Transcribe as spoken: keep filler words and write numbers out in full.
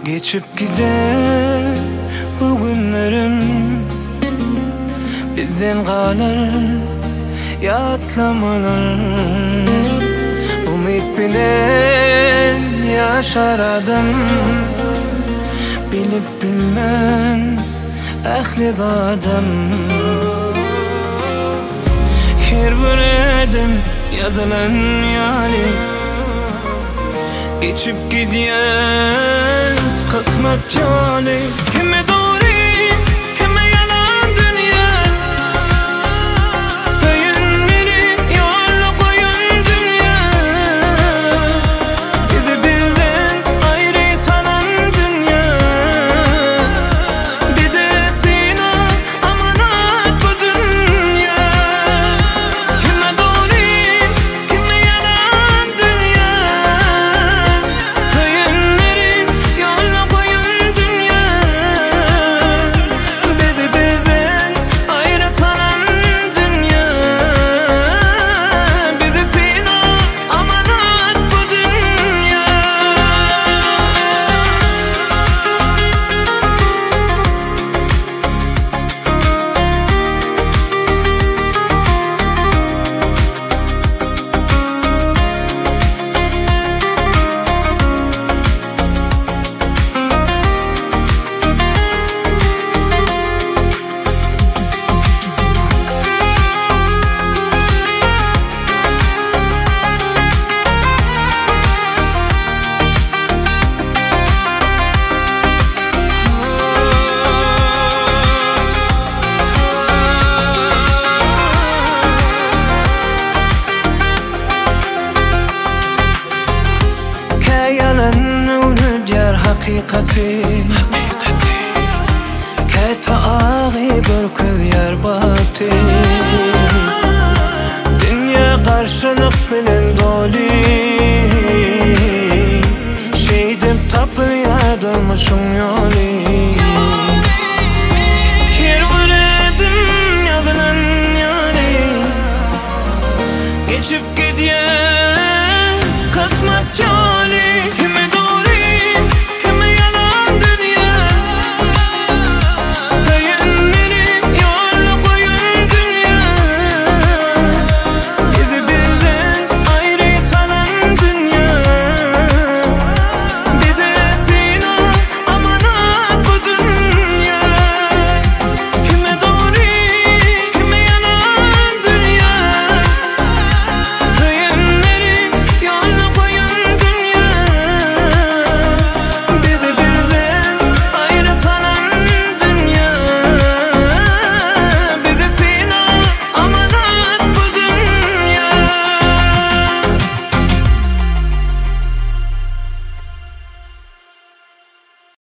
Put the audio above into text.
Geçip gider bu günlerim, bizden kalır yatlamalar. Umut bilen yaşar adam, bilip bilmen ehli adam. Her bir edim yadılan yani, geçip gidiyor kısmet yani. Kime doğru, kime yalan dünya, sayın benim yolunu koyun dünya. Bizi bizden ayrı sanan dünya, bir de sina amanat bu dünya. Kime doğru, kime yalan dünya, sayın benim yolunu koyun dünya. Bizi bizden ayrı sanan dünya, bizi sina amanat bu dünya. حقيقتي كتاغي بركض يرباتي dünya karşılık bilen doli şeydim tapır yadırmışım yoli. Her vüredim yadılan yani, geçip gidiyor kısmet yoli.